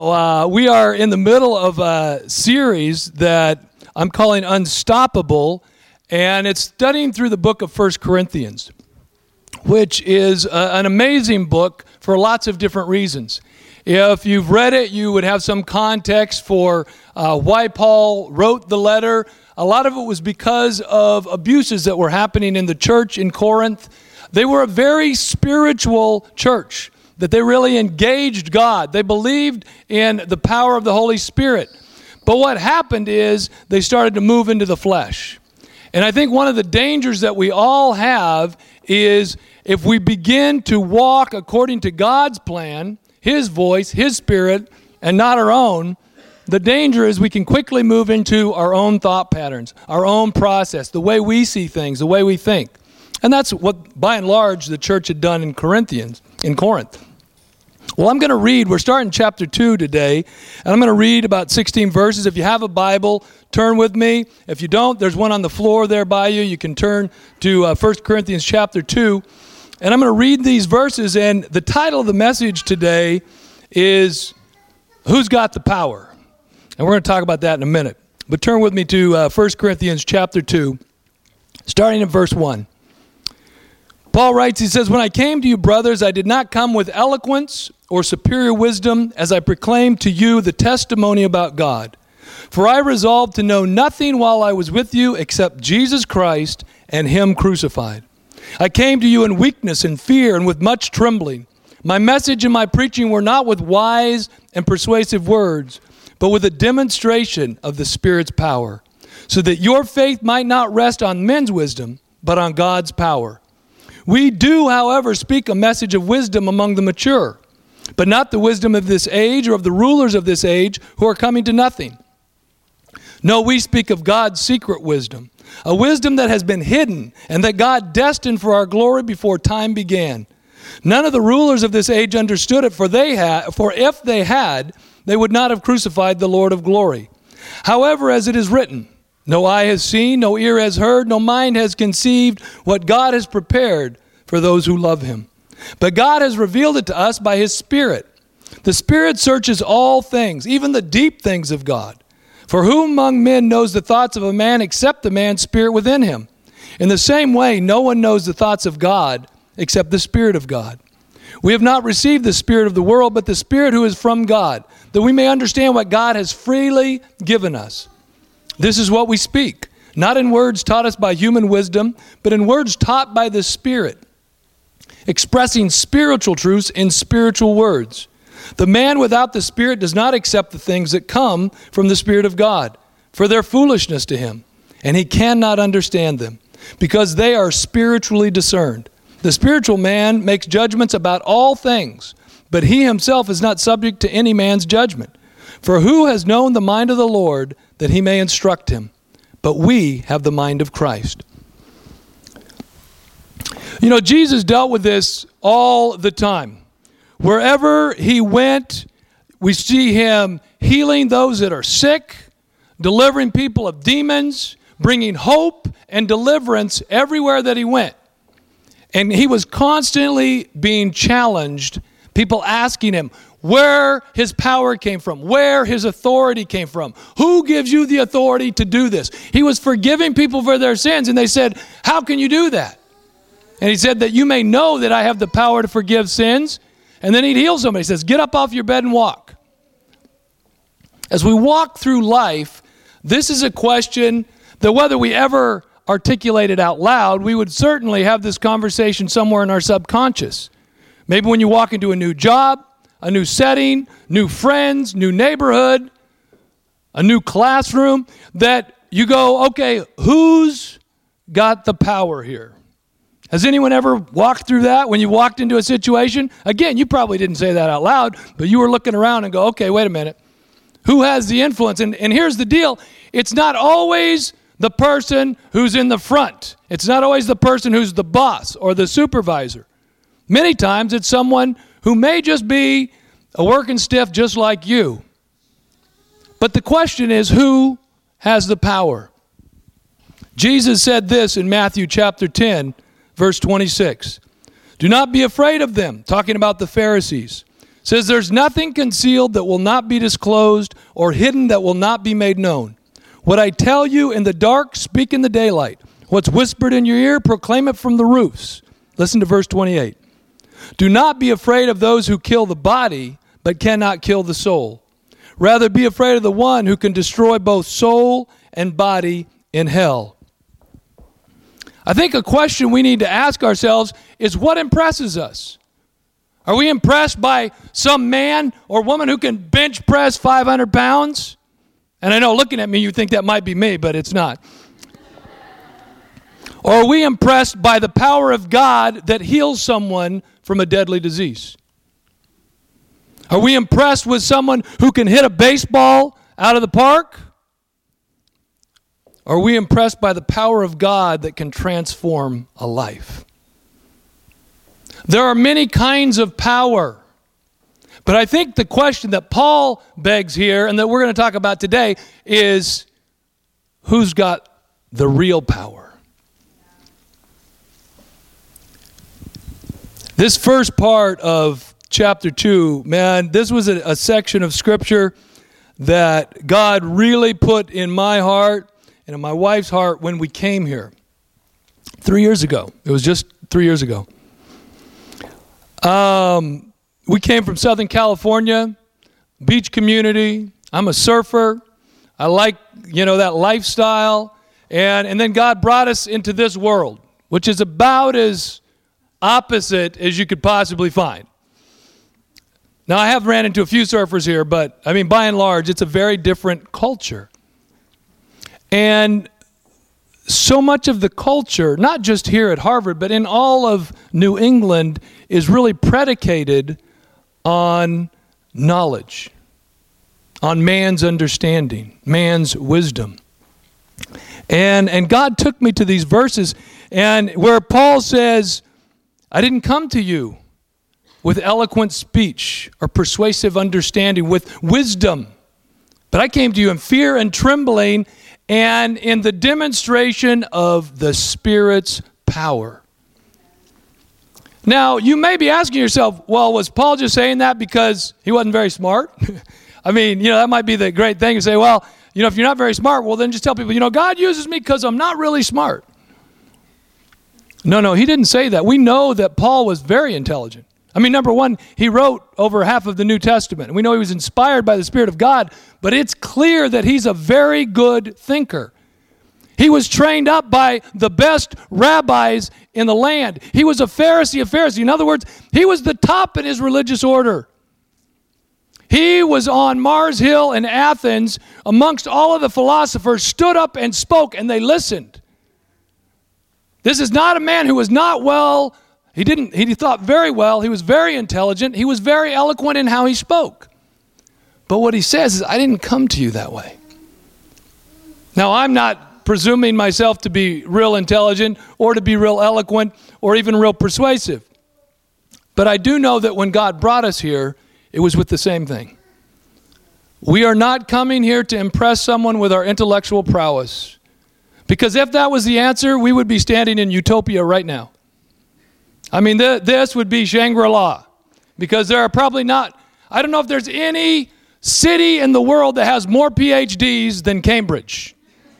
We are in the middle of a series that I'm calling Unstoppable, and it's studying through the book of 1 Corinthians, which is an amazing book for lots of different reasons. If you've read it, you would have some context for why Paul wrote the letter. A lot of it was because of abuses that were happening in the church in Corinth. They were a very spiritual church, that they really engaged God. They believed in the power of the Holy Spirit. But what happened is they started to move into the flesh. And I think one of the dangers that we all have is if we begin to walk according to God's plan, His voice, His Spirit, and not our own, the danger is we can quickly move into our own thought patterns, our own process, the way we see things, the way we think. And that's what, by and large, the church had done in Corinth. Well, I'm going to read, we're starting chapter 2 today, and I'm going to read about 16 verses. If you have a Bible, turn with me. If you don't, there's one on the floor there by you. You can turn to 1 Corinthians chapter 2. And I'm going to read these verses, and the title of the message today is, Who's Got the Power? And we're going to talk about that in a minute. But turn with me to 1 Corinthians chapter 2, starting in verse 1. Paul writes, he says, "When I came to you, brothers, I did not come with eloquence or superior wisdom as I proclaimed to you the testimony about God. For I resolved to know nothing while I was with you except Jesus Christ and Him crucified. I came to you in weakness and fear and with much trembling. My message and my preaching were not with wise and persuasive words, but with a demonstration of the Spirit's power, so that your faith might not rest on men's wisdom, but on God's power. We do, however, speak a message of wisdom among the mature, but not the wisdom of this age or of the rulers of this age who are coming to nothing. No, we speak of God's secret wisdom, a wisdom that has been hidden and that God destined for our glory before time began. None of the rulers of this age understood it, for if they had, they would not have crucified the Lord of glory. However, as it is written, no eye has seen, no ear has heard, no mind has conceived what God has prepared for those who love Him. But God has revealed it to us by His Spirit. The Spirit searches all things, even the deep things of God. For who among men knows the thoughts of a man except the man's spirit within him? In the same way, no one knows the thoughts of God except the Spirit of God. We have not received the spirit of the world, but the Spirit who is from God, that we may understand what God has freely given us. This is what we speak, not in words taught us by human wisdom, but in words taught by the Spirit, expressing spiritual truths in spiritual words. The man without the Spirit does not accept the things that come from the Spirit of God, for they're foolishness to him, and he cannot understand them, because they are spiritually discerned. The spiritual man makes judgments about all things, but he himself is not subject to any man's judgment. For who has known the mind of the Lord that he may instruct him? But we have the mind of Christ." You know, Jesus dealt with this all the time. Wherever He went, we see Him healing those that are sick, delivering people of demons, bringing hope and deliverance everywhere that He went. And He was constantly being challenged, people asking Him where His power came from, where His authority came from. Who gives you the authority to do this? He was forgiving people for their sins, and they said, "How can you do that?" And He said that you may know that I have the power to forgive sins. And then He'd heal somebody. He says, "Get up off your bed and walk." As we walk through life, this is a question that whether we ever articulate it out loud, we would certainly have this conversation somewhere in our subconscious. Maybe when you walk into a new job, a new setting, new friends, new neighborhood, a new classroom, that you go, okay, who's got the power here? Has anyone ever walked through that when you walked into a situation? Again, you probably didn't say that out loud, but you were looking around and go, okay, wait a minute. Who has the influence? And here's the deal. It's not always the person who's in the front. It's not always the person who's the boss or the supervisor. Many times it's someone who may just be a working stiff just like you. But the question is, who has the power? Jesus said this in Matthew chapter 10, verse 26. "Do not be afraid of them," talking about the Pharisees. It says, there's nothing concealed that will not be disclosed or hidden that will not be made known. What I tell you in the dark, speak in the daylight. What's whispered in your ear, proclaim it from the roofs. Listen to verse 28. Do not be afraid of those who kill the body, but cannot kill the soul. Rather, be afraid of the one who can destroy both soul and body in hell. I think a question we need to ask ourselves is, what impresses us? Are we impressed by some man or woman who can bench press 500 pounds? And I know looking at me you think that might be me, but it's not. Or are we impressed by the power of God that heals someone from a deadly disease? Are we impressed with someone who can hit a baseball out of the park? Or are we impressed by the power of God that can transform a life? There are many kinds of power. But I think the question that Paul begs here and that we're going to talk about today is, who's got the real power? This first part of chapter 2, man, this was a section of Scripture that God really put in my heart and in my wife's heart when we came here 3 years ago. It was just 3 years ago. We came from Southern California, beach community. I'm a surfer. I like, that lifestyle. And then God brought us into this world, which is about as opposite as you could possibly find. Now, I have ran into a few surfers here, but, by and large, it's a very different culture. And so much of the culture, not just here at Harvard, but in all of New England, is really predicated on knowledge, on man's understanding, man's wisdom. And God took me to these verses, and where Paul says, I didn't come to you with eloquent speech or persuasive understanding, with wisdom, but I came to you in fear and trembling and in the demonstration of the Spirit's power. Now, you may be asking yourself, well, was Paul just saying that because he wasn't very smart? That might be the great thing to say, well, if you're not very smart, well, then just tell people, God uses me because I'm not really smart. No, he didn't say that. We know that Paul was very intelligent. Number one, he wrote over half of the New Testament. And we know he was inspired by the Spirit of God, but it's clear that he's a very good thinker. He was trained up by the best rabbis in the land. He was a Pharisee of Pharisees. In other words, he was the top in his religious order. He was on Mars Hill in Athens amongst all of the philosophers, stood up and spoke, and they listened. This is not a man who was not well. He thought very well. He was very intelligent. He was very eloquent in how he spoke. But what he says is, I didn't come to you that way. Now, I'm not presuming myself to be real intelligent or to be real eloquent or even real persuasive. But I do know that when God brought us here, it was with the same thing. We are not coming here to impress someone with our intellectual prowess. Because if that was the answer, we would be standing in utopia right now. This would be Shangri-La. Because there are probably not, I don't know if there's any city in the world that has more PhDs than Cambridge.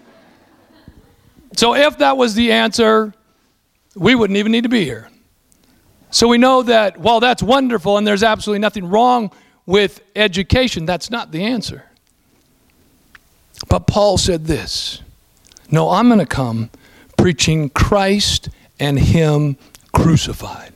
So if that was the answer, we wouldn't even need to be here. So we know that while that's wonderful and there's absolutely nothing wrong with education, that's not the answer. But Paul said this, no, I'm going to come preaching Christ and Him crucified.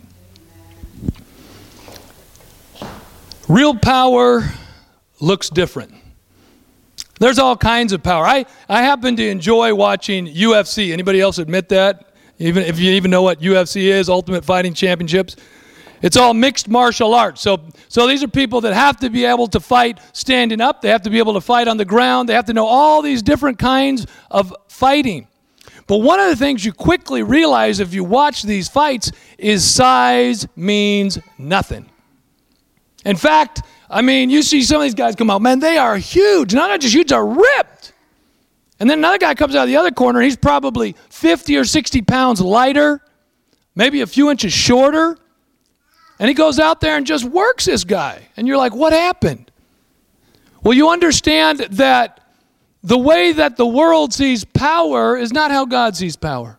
Real power looks different. There's all kinds of power. I happen to enjoy watching UFC. Anybody else admit that? Even if you even know what UFC is, Ultimate Fighting Championships. It's all mixed martial arts. So these are people that have to be able to fight standing up. They have to be able to fight on the ground. They have to know all these different kinds of fighting. But one of the things you quickly realize if you watch these fights is size means nothing. In fact, you see some of these guys come out, man, they are huge. Not just huge, they're ripped. And then another guy comes out of the other corner, and he's probably 50 or 60 pounds lighter, maybe a few inches shorter. And he goes out there and just works this guy. And you're like, what happened? Well, you understand that the way that the world sees power is not how God sees power.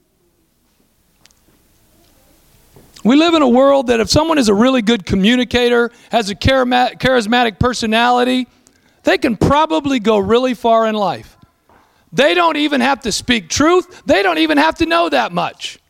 We live in a world that if someone is a really good communicator, has a charismatic personality, they can probably go really far in life. They don't even have to speak truth. They don't even have to know that much.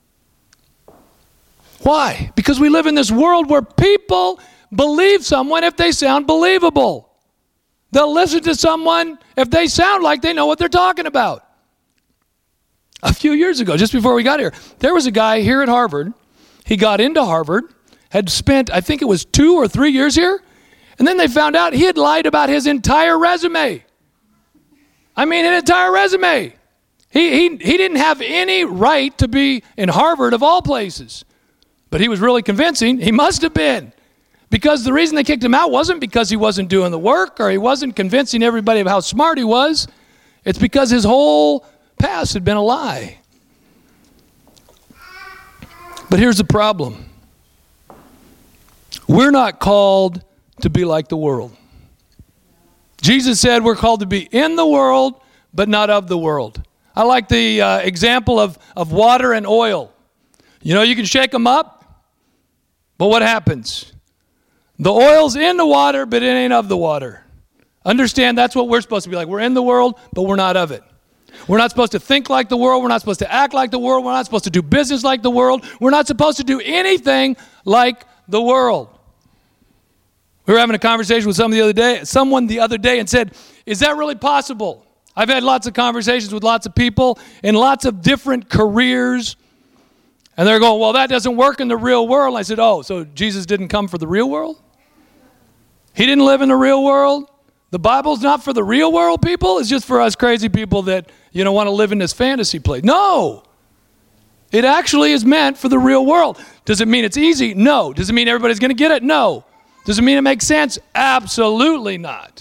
Why? Because we live in this world where people believe someone if they sound believable. They'll listen to someone if they sound like they know what they're talking about. A few years ago, just before we got here, there was a guy here at Harvard. He got into Harvard, had spent, I think it was 2 or 3 years here, and then they found out he had lied about his entire resume. I mean, an entire resume. He didn't have any right to be in Harvard of all places. But he was really convincing. He must have been. Because the reason they kicked him out wasn't because he wasn't doing the work or he wasn't convincing everybody of how smart he was. It's because his whole past had been a lie. But here's the problem. We're not called to be like the world. Jesus said we're called to be in the world, but not of the world. I like the example of water and oil. You know, you can shake them up, but what happens? The oil's in the water, but it ain't of the water. Understand, that's what we're supposed to be like. We're in the world, but we're not of it. We're not supposed to think like the world. We're not supposed to act like the world. We're not supposed to do business like the world. We're not supposed to do anything like the world. We were having a conversation with someone the other day and said, is that really possible? I've had lots of conversations with lots of people in lots of different careers. And they're going, well, that doesn't work in the real world. I said, oh, so Jesus didn't come for the real world? He didn't live in the real world? The Bible's not for the real world people? It's just for us crazy people that, want to live in this fantasy place. No. It actually is meant for the real world. Does it mean it's easy? No. Does it mean everybody's going to get it? No. Does it mean it makes sense? Absolutely not.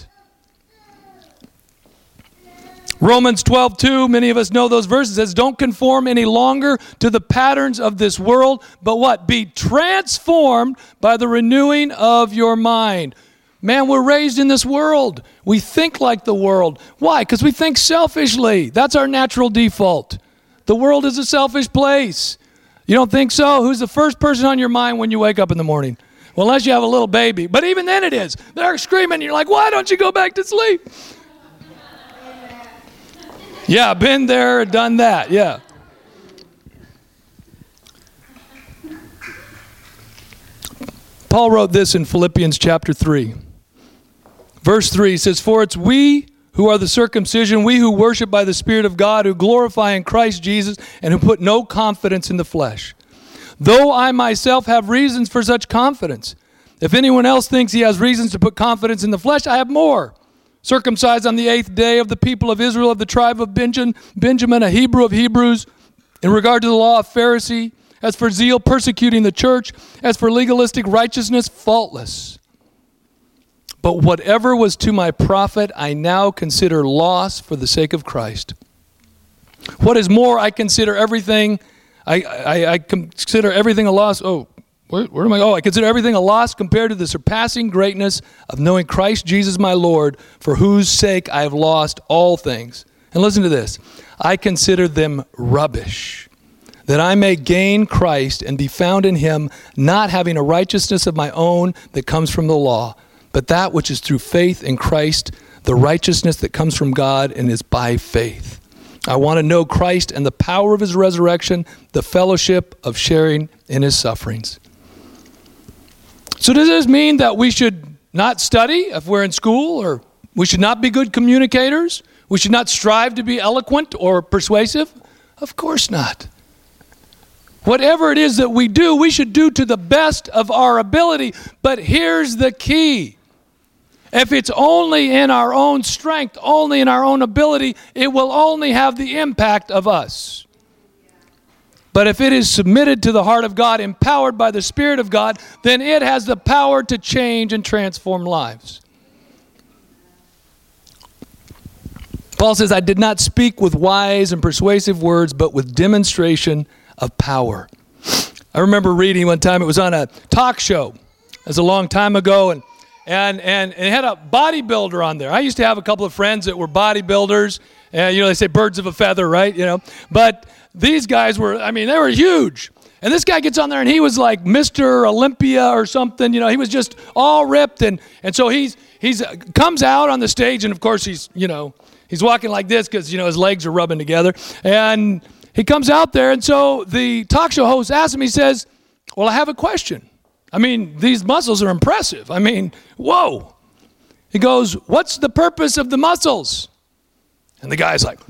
Romans 12:2, many of us know those verses, says, don't conform any longer to the patterns of this world, but what? Be transformed by the renewing of your mind. Man, we're raised in this world. We think like the world. Why? Because we think selfishly. That's our natural default. The world is a selfish place. You don't think so? Who's the first person on your mind when you wake up in the morning? Well, unless you have a little baby. But even then it is. They're screaming. You're like, why don't you go back to sleep? Yeah, been there, done that. Yeah. Paul wrote this in Philippians chapter 3. Verse 3 says, for it's we who are the circumcision, we who worship by the Spirit of God, who glorify in Christ Jesus, and who put no confidence in the flesh. Though I myself have reasons for such confidence. If anyone else thinks he has reasons to put confidence in the flesh, I have more. Circumcised on the 8th day of the people of Israel, of the tribe of Benjamin, a Hebrew of Hebrews, in regard to the law, a Pharisee. As for zeal, persecuting the church. As for legalistic righteousness, faultless. But whatever was to my profit, I now consider loss for the sake of Christ. What is more, I consider everything, I consider everything a loss. Where am I? I consider everything a loss compared to the surpassing greatness of knowing Christ Jesus my Lord, for whose sake I have lost all things. And listen to this. I consider them rubbish, that I may gain Christ and be found in him, not having a righteousness of my own that comes from the law, but that which is through faith in Christ, the righteousness that comes from God and is by faith. I want to know Christ and the power of his resurrection, the fellowship of sharing in his sufferings. So does this mean that we should not study if we're in school, or we should not be good communicators? We should not strive to be eloquent or persuasive? Of course not. Whatever it is that we do, we should do to the best of our ability. But here's the key. If it's only in our own strength, only in our own ability, it will only have the impact of us. But if it is submitted to the heart of God, empowered by the Spirit of God, then it has the power to change and transform lives. Paul says, I did not speak with wise and persuasive words, but with demonstration of power. I remember reading one time, it was on a talk show. It was a long time ago, and it had a bodybuilder on there. I used to have a couple of friends that were bodybuilders, and they say birds of a feather, right? But these guys were, they were huge. And this guy gets on there, and he was like Mr. Olympia or something. He was just all ripped, and so he's comes out on the stage, and of course he's walking like this because his legs are rubbing together, and he comes out there, and so the talk show host asks him. He says, "Well, I have a question. These muscles are impressive. Whoa." He goes, "What's the purpose of the muscles?" And the guy's like,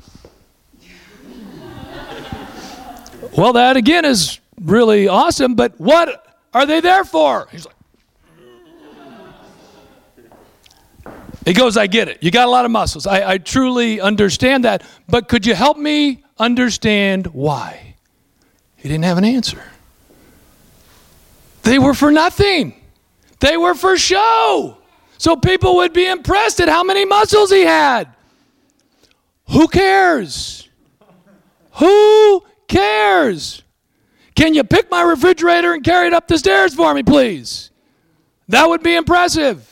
"Well, that again is really awesome, but what are they there for?" He's like, he goes, "I get it. You got a lot of muscles. I truly understand that, but could you help me understand why?" He didn't have an answer. They were for nothing. They were for show. So people would be impressed at how many muscles he had. Who cares? Who cares? Can you pick my refrigerator and carry it up the stairs for me, please? That would be impressive.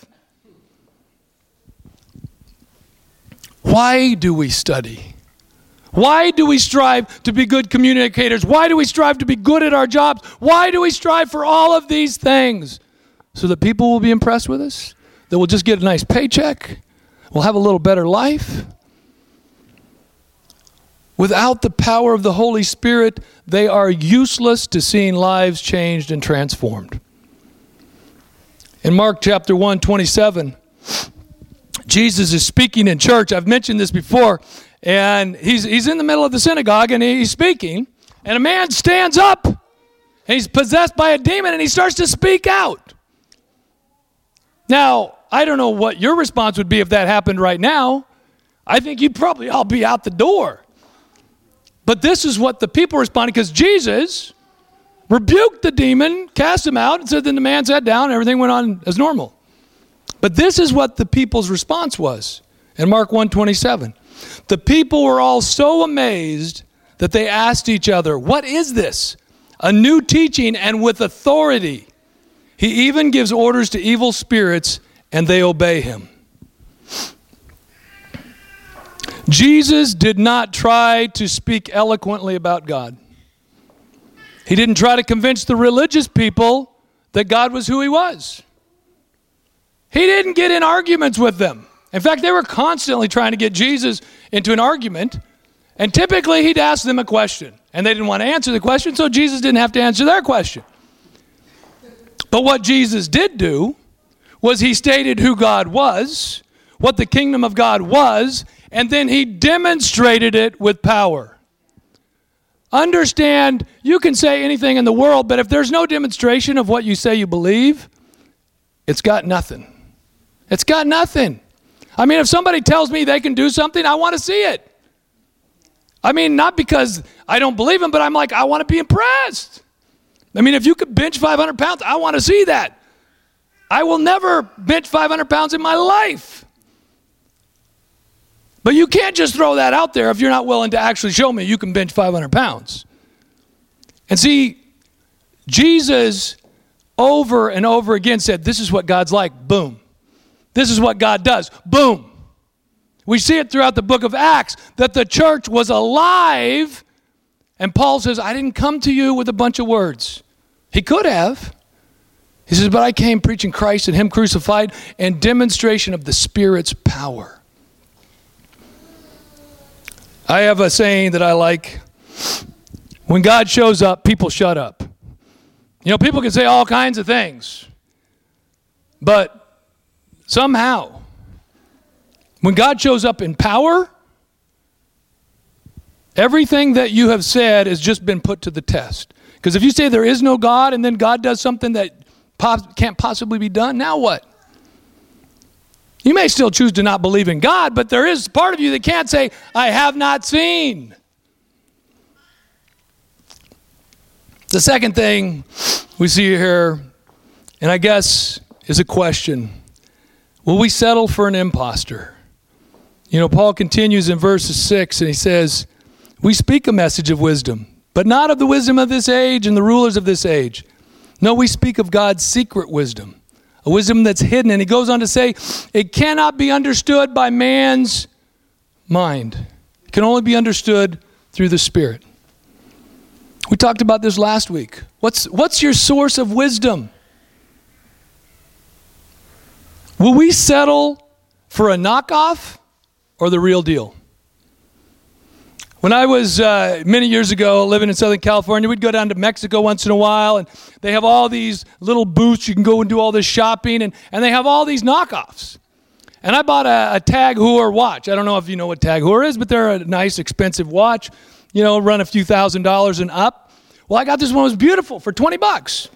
Why do we study? Why do we strive to be good communicators? Why do we strive to be good at our jobs? Why do we strive for all of these things? So that people will be impressed with us? That we'll just get a nice paycheck? We'll have a little better life? Without the power of the Holy Spirit, they are useless to seeing lives changed and transformed. In Mark chapter 1:27, Jesus is speaking in church. I've mentioned this before. And he's in the middle of the synagogue, and he's speaking. And a man stands up. And he's possessed by a demon, and he starts to speak out. Now, I don't know what your response would be if that happened right now. I think you'd probably all be out the door. But this is what the people responded, because Jesus rebuked the demon, cast him out, and said, then the man sat down, and everything went on as normal. But this is what the people's response was in Mark 1:27. The people were all so amazed that they asked each other, "What is this? A new teaching and with authority. He even gives orders to evil spirits, and they obey him." Jesus did not try to speak eloquently about God. He didn't try to convince the religious people that God was who he was. He didn't get in arguments with them. In fact, they were constantly trying to get Jesus into an argument, and typically he'd ask them a question, and they didn't want to answer the question, so Jesus didn't have to answer their question. But what Jesus did do was he stated who God was, what the kingdom of God was, and then he demonstrated it with power. Understand, you can say anything in the world, but if there's no demonstration of what you say you believe, it's got nothing. It's got nothing. If somebody tells me they can do something, I want to see it. Not because I don't believe them, but I'm like, I want to be impressed. If you could bench 500 pounds, I want to see that. I will never bench 500 pounds in my life. But you can't just throw that out there if you're not willing to actually show me you can bench 500 pounds. And see, Jesus over and over again said, this is what God's like. Boom. This is what God does. Boom. We see it throughout the book of Acts that the church was alive. And Paul says, I didn't come to you with a bunch of words. He could have. He says, but I came preaching Christ and him crucified and demonstration of the Spirit's power. I have a saying that I like. When God shows up, people shut up. People can say all kinds of things. But somehow, when God shows up in power, everything that you have said has just been put to the test. Because if you say there is no God and then God does something that can't possibly be done, now what? You may still choose to not believe in God, but there is part of you that can't say, I have not seen. The second thing we see here, and I guess is a question. Will we settle for an imposter? Paul continues in verse 6 and he says, we speak a message of wisdom, but not of the wisdom of this age and the rulers of this age. No, we speak of God's secret wisdom, a wisdom that's hidden. And he goes on to say, it cannot be understood by man's mind. It can only be understood through the Spirit. We talked about this last week. What's your source of wisdom? Will we settle for a knockoff or the real deal? When I was many years ago living in Southern California, we'd go down to Mexico once in a while, and they have all these little booths. You can go and do all this shopping, and they have all these knockoffs. And I bought a Tag Heuer watch. I don't know if you know what Tag Heuer is, but they're a nice, expensive watch. You know, run a few $1,000s and up. Well, I got this one. It was beautiful for $20.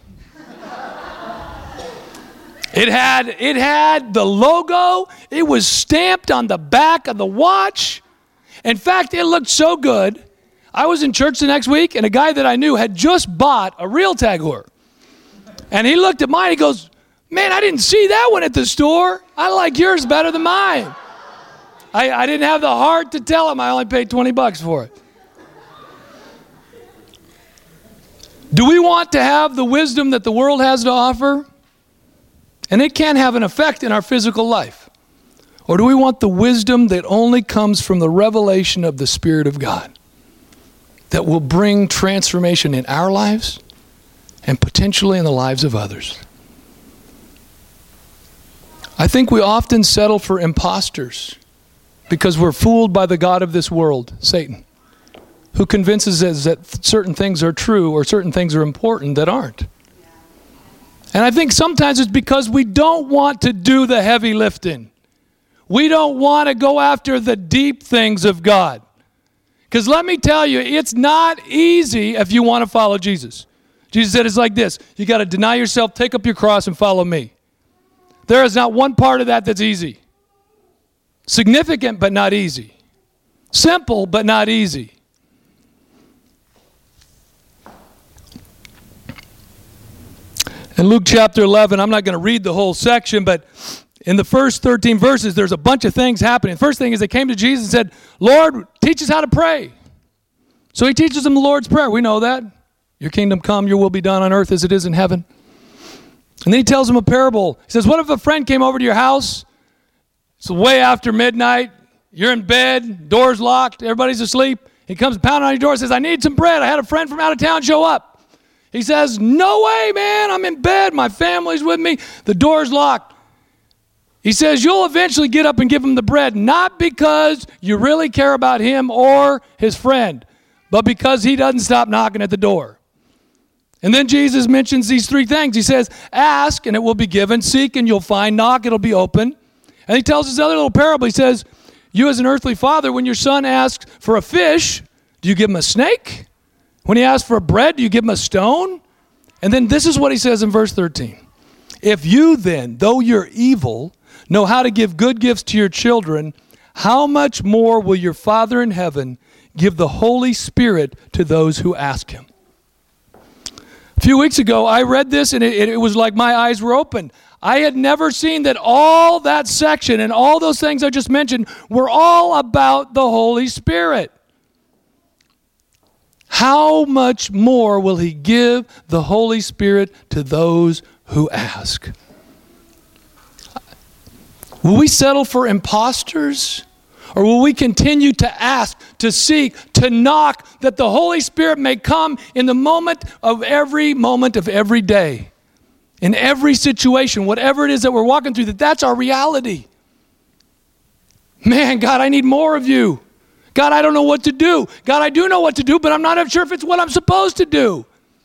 It had the logo. It was stamped on the back of the watch. In fact, it looked so good. I was in church the next week, and a guy that I knew had just bought a real Tag Heuer. And he looked at mine. He goes, man, I didn't see that one at the store. I like yours better than mine. I didn't have the heart to tell him I only paid $20 for it. Do we want to have the wisdom that the world has to offer? And it can have an effect in our physical life. Or do we want the wisdom that only comes from the revelation of the Spirit of God, that will bring transformation in our lives and potentially in the lives of others? I think we often settle for imposters because we're fooled by the god of this world, Satan, who convinces us that certain things are true or certain things are important that aren't. And I think sometimes it's because we don't want to do the heavy lifting. We don't want to go after the deep things of God. Because let me tell you, it's not easy if you want to follow Jesus. Jesus said it's like this. You got to deny yourself, take up your cross, and follow me. There is not one part of that that's easy. Significant, but not easy. Simple, but not easy. In Luke chapter 11, I'm not going to read the whole section, but in the first 13 verses, there's a bunch of things happening. The first thing is they came to Jesus and said, Lord, teach us how to pray. So he teaches them the Lord's Prayer. We know that. Your kingdom come, your will be done on earth as it is in heaven. And then he tells them a parable. He says, what if a friend came over to your house? It's way after midnight. You're in bed, door's locked, everybody's asleep. He comes pounding on your door and says, I need some bread. I had a friend from out of town show up. He says, no way, man. I'm in bed. My family's with me. The door's locked. He says, you'll eventually get up and give him the bread, not because you really care about him or his friend, but because he doesn't stop knocking at the door. And then Jesus mentions these three things. He says, ask and it will be given. Seek and you'll find. Knock, it'll be open. And he tells this other little parable. He says, you as an earthly father, when your son asks for a fish, do you give him a snake? When he asks for bread, do you give him a stone? And then this is what he says in verse 13. If you then, though you're evil, know how to give good gifts to your children, how much more will your Father in heaven give the Holy Spirit to those who ask him? A few weeks ago, I read this and it was like my eyes were open. I had never seen that all that section and all those things I just mentioned were all about the Holy Spirit. How much more will he give the Holy Spirit to those who ask? Will we settle for imposters? Or will we continue to ask, to seek, to knock, that the Holy Spirit may come in the moment of every day, in every situation, whatever it is that we're walking through, that's our reality. Man, God, I need more of you. God, I don't know what to do. God, I do know what to do, but I'm not sure if it's what I'm supposed to do.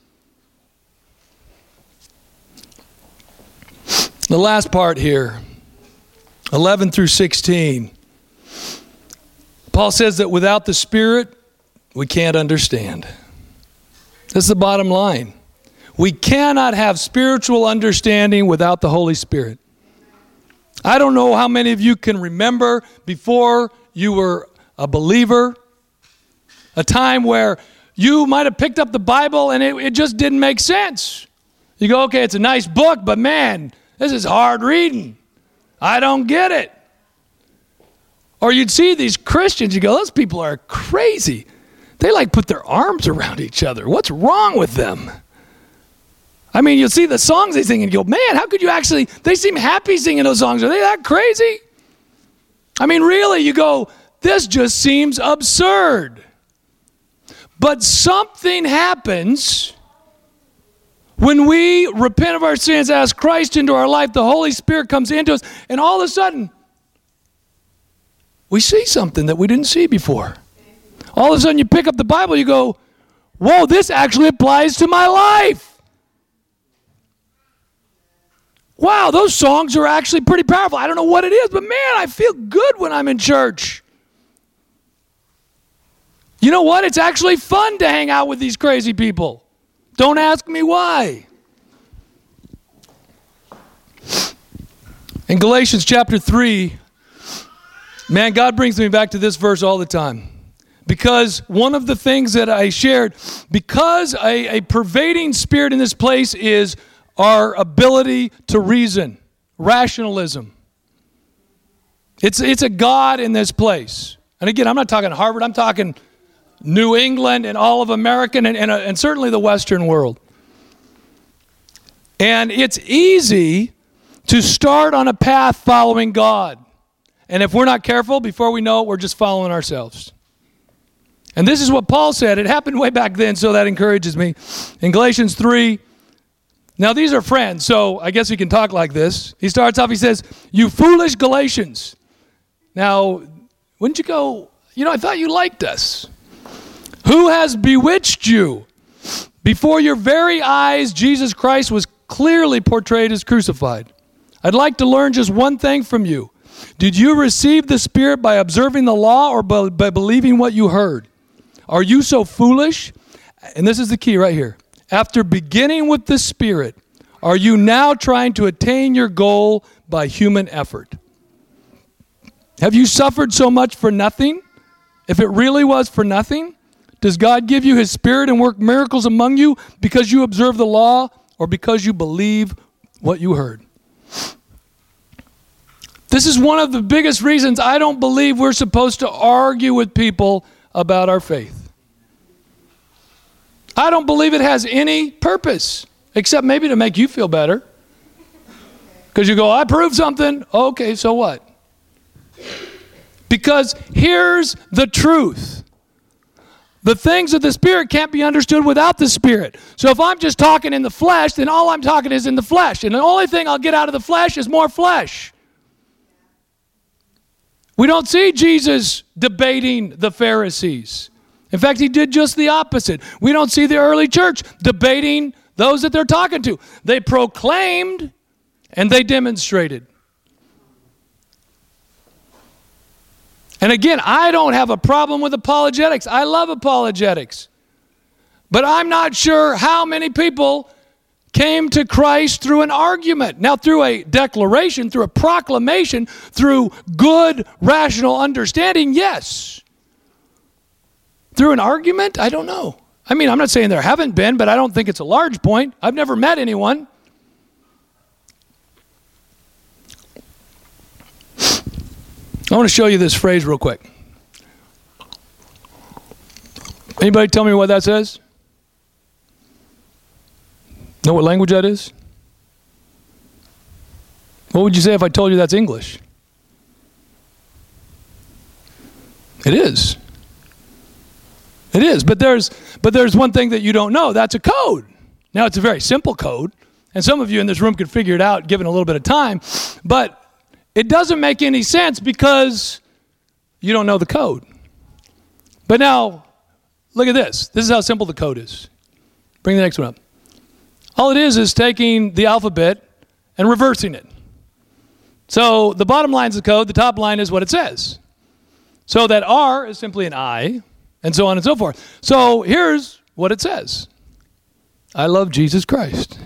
The last part here, 11 through 16. Paul says that without the Spirit, we can't understand. That's the bottom line. We cannot have spiritual understanding without the Holy Spirit. I don't know how many of you can remember before you were a believer, a time where you might have picked up the Bible and it just didn't make sense. You go, okay, it's a nice book, but man, this is hard reading. I don't get it. Or you'd see these Christians, you go, those people are crazy. They like put their arms around each other. What's wrong with them? I mean, you'll see the songs they sing and you go, man, how could you actually, they seem happy singing those songs. Are they that crazy? I mean, really, you go, this just seems absurd. But something happens when we repent of our sins, ask Christ into our life, the Holy Spirit comes into us, and all of a sudden, we see something that we didn't see before. All of a sudden, you pick up the Bible, you go, whoa, this actually applies to my life. Wow, those songs are actually pretty powerful. I don't know what it is, but man, I feel good when I'm in church. You know what? It's actually fun to hang out with these crazy people. Don't ask me why. In Galatians chapter 3, man, God brings me back to this verse all the time. Because one of the things that I shared, because a pervading spirit in this place is our ability to reason, rationalism. It's a God in this place. And again, I'm not talking Harvard, I'm talking New England and all of America and certainly the Western world. And it's easy to start on a path following God. And if we're not careful, before we know it, we're just following ourselves. And this is what Paul said. It happened way back then, so that encourages me. In Galatians 3, now these are friends, so I guess we can talk like this. He starts off, he says, you foolish Galatians. Now, wouldn't you go, I thought you liked us. Who has bewitched you? Before your very eyes, Jesus Christ was clearly portrayed as crucified. I'd like to learn just one thing from you. Did you receive the Spirit by observing the law or by believing what you heard? Are you so foolish? And this is the key right here. After beginning with the Spirit, are you now trying to attain your goal by human effort? Have you suffered so much for nothing? If it really was for nothing, does God give you His Spirit and work miracles among you because you observe the law or because you believe what you heard? This is one of the biggest reasons I don't believe we're supposed to argue with people about our faith. I don't believe it has any purpose, except maybe to make you feel better. Because you go, I proved something. Okay, so what? Because here's the truth. The things of the Spirit can't be understood without the Spirit. So if I'm just talking in the flesh, then all I'm talking is in the flesh. And the only thing I'll get out of the flesh is more flesh. We don't see Jesus debating the Pharisees. In fact, he did just the opposite. We don't see the early church debating those that they're talking to. They proclaimed and they demonstrated. And again, I don't have a problem with apologetics. I love apologetics. But I'm not sure how many people came to Christ through an argument. Now, through a declaration, through a proclamation, through good, rational understanding, yes. Through an argument? I don't know. I mean, I'm not saying there haven't been, but I don't think it's a large point. I've never met anyone. I want to show you this phrase real quick. Anybody tell me what that says? Know what language that is? What would you say if I told you that's English? It is. It is, but there's one thing that you don't know. That's a code. Now, it's a very simple code, and some of you in this room could figure it out given a little bit of time, but it doesn't make any sense because you don't know the code. But now, look at this. This is how simple the code is. Bring the next one up. All it is taking the alphabet and reversing it. So the bottom line is the code, the top line is what it says. So that R is simply an I, and so on and so forth. So here's what it says. I love Jesus Christ.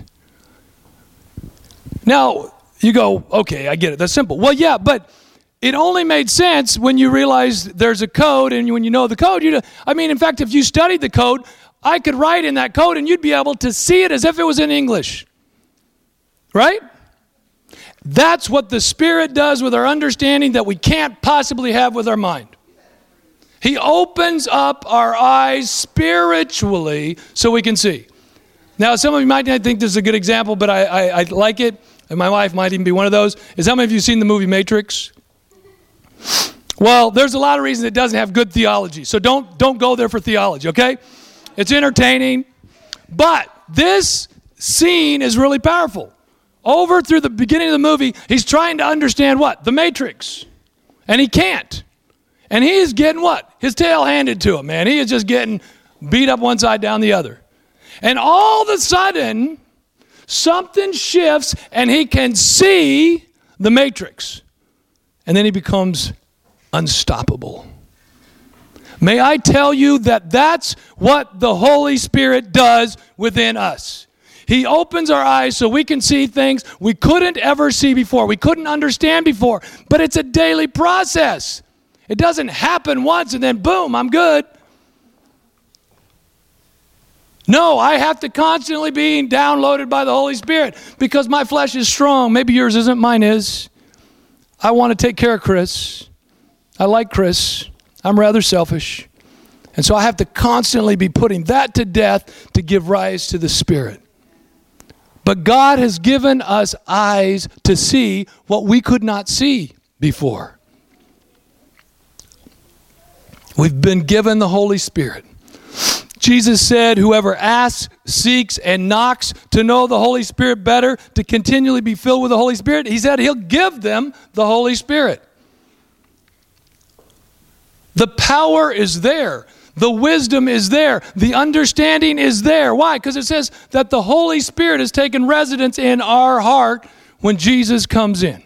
Now, you go, okay, I get it. That's simple. Well, yeah, but it only made sense when you realize there's a code, and when you know the code. In fact, if you studied the code, I could write in that code, and you'd be able to see it as if it was in English. Right? That's what the Spirit does with our understanding that we can't possibly have with our mind. He opens up our eyes spiritually so we can see. Now, some of you might not think this is a good example, but I like it, and my wife might even be one of those, is how many of you seen the movie Matrix? Well, there's a lot of reasons it doesn't have good theology, so don't go there for theology, okay? It's entertaining, but this scene is really powerful. Over through the beginning of the movie, he's trying to understand what? The Matrix. And he can't. And he is getting what? His tail handed to him, man. He is just getting beat up one side, down the other. And all of a sudden, something shifts and he can see the Matrix. And then he becomes unstoppable. May I tell you that that's what the Holy Spirit does within us. He opens our eyes so we can see things we couldn't ever see before. We couldn't understand before. But it's a daily process. It doesn't happen once and then boom, I'm good. No, I have to constantly be downloaded by the Holy Spirit because my flesh is strong. Maybe yours isn't, mine is. I want to take care of Chris. I like Chris. I'm rather selfish. And so I have to constantly be putting that to death to give rise to the Spirit. But God has given us eyes to see what we could not see before. We've been given the Holy Spirit. Jesus said, whoever asks, seeks, and knocks to know the Holy Spirit better, to continually be filled with the Holy Spirit, he said he'll give them the Holy Spirit. The power is there. The wisdom is there. The understanding is there. Why? Because it says that the Holy Spirit has taken residence in our heart when Jesus comes in.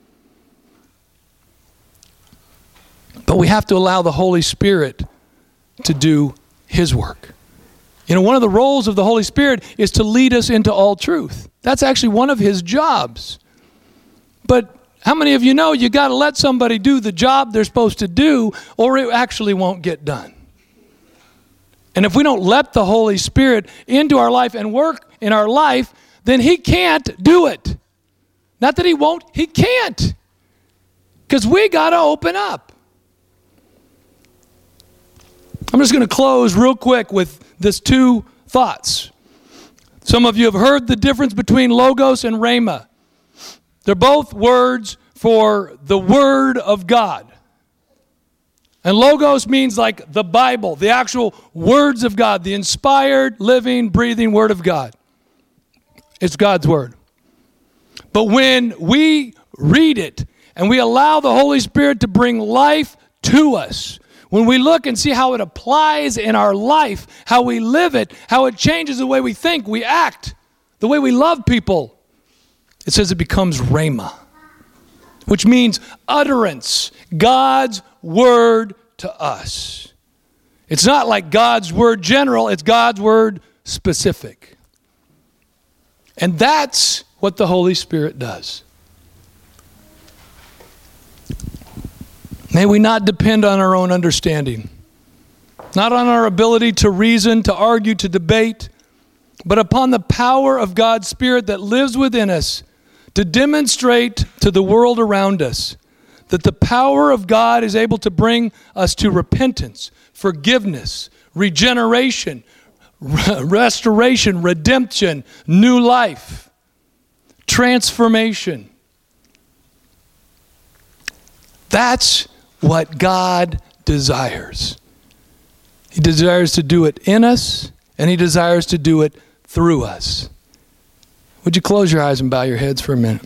But we have to allow the Holy Spirit to do His work. You know, one of the roles of the Holy Spirit is to lead us into all truth. That's actually one of His jobs. But how many of you know you got to let somebody do the job they're supposed to do or it actually won't get done? And if we don't let the Holy Spirit into our life and work in our life, then He can't do it. Not that He won't, He can't. Because we got to open up. I'm just going to close real quick with this two thoughts. Some of you have heard the difference between logos and rhema. They're both words for the Word of God. And logos means like the Bible, the actual words of God, the inspired, living, breathing Word of God. It's God's Word. But when we read it and we allow the Holy Spirit to bring life to us, when we look and see how it applies in our life, how we live it, how it changes the way we think, we act, the way we love people, it says it becomes rhema, which means utterance, God's word to us. It's not like God's word general, it's God's word specific. And that's what the Holy Spirit does. May we not depend on our own understanding, not on our ability to reason, to argue, to debate, but upon the power of God's Spirit that lives within us to demonstrate to the world around us that the power of God is able to bring us to repentance, forgiveness, regeneration, restoration, redemption, new life, transformation. That's what God desires. He desires to do it in us, and He desires to do it through us. Would you close your eyes and bow your heads for a minute?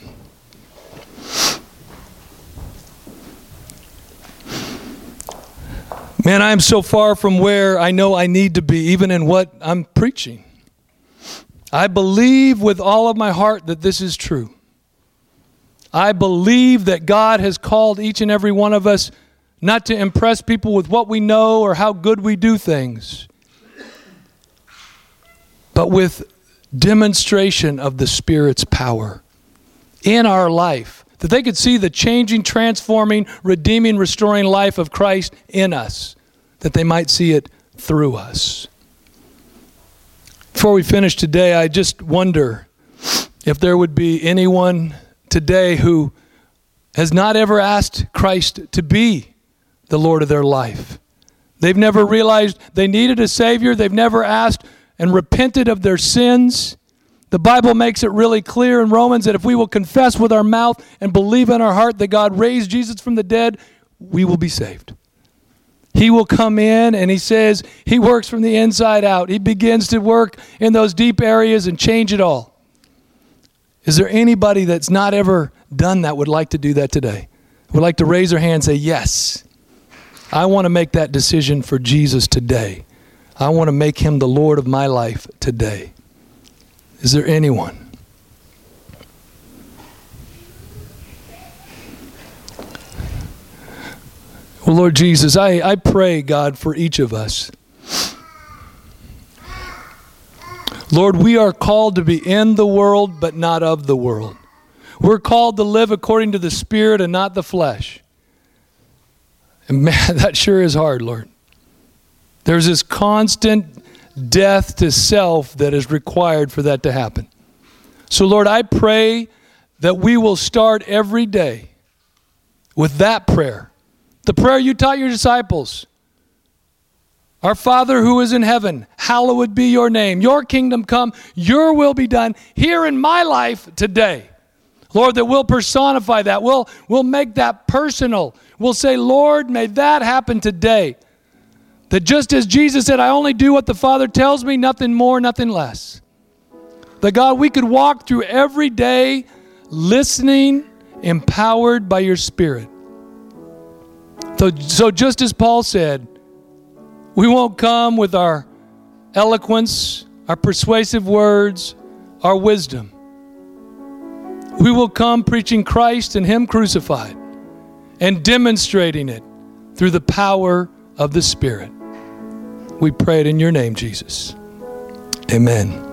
Man, I am so far from where I know I need to be, even in what I'm preaching. I believe with all of my heart that this is true. I believe that God has called each and every one of us not to impress people with what we know or how good we do things, but with demonstration of the Spirit's power in our life, that they could see the changing, transforming, redeeming, restoring life of Christ in us, that they might see it through us. Before we finish today, I just wonder if there would be anyone today who has not ever asked Christ to be the Lord of their life, They've never realized they needed a Savior. They've never asked and repented of their sins. The Bible makes it really clear in Romans that if we will confess with our mouth and believe in our heart that God raised Jesus from the dead, we will be saved. He will come in, and he says he works from the inside out. He begins to work in those deep areas and change it all. Is there anybody that's not ever done that would like to do that today? Would like to raise their hand and say, yes, I want to make that decision for Jesus today. I want to make him the Lord of my life today. Is there anyone? Well, Lord Jesus, I pray, God, for each of us. Lord, we are called to be in the world, but not of the world. We're called to live according to the Spirit and not the flesh. And man, that sure is hard, Lord. There's this constant death to self that is required for that to happen. So, Lord, I pray that we will start every day with that prayer. The prayer you taught your disciples. Our Father who is in heaven, hallowed be your name. Your kingdom come, your will be done here in my life today. Lord, that we'll personify that. We'll make that personal. We'll say, Lord, may that happen today. That just as Jesus said, I only do what the Father tells me, nothing more, nothing less. That God, we could walk through every day listening, empowered by your Spirit. So just as Paul said, we won't come with our eloquence, our persuasive words, our wisdom. We will come preaching Christ and him crucified and demonstrating it through the power of the Spirit. We pray it in your name, Jesus. Amen.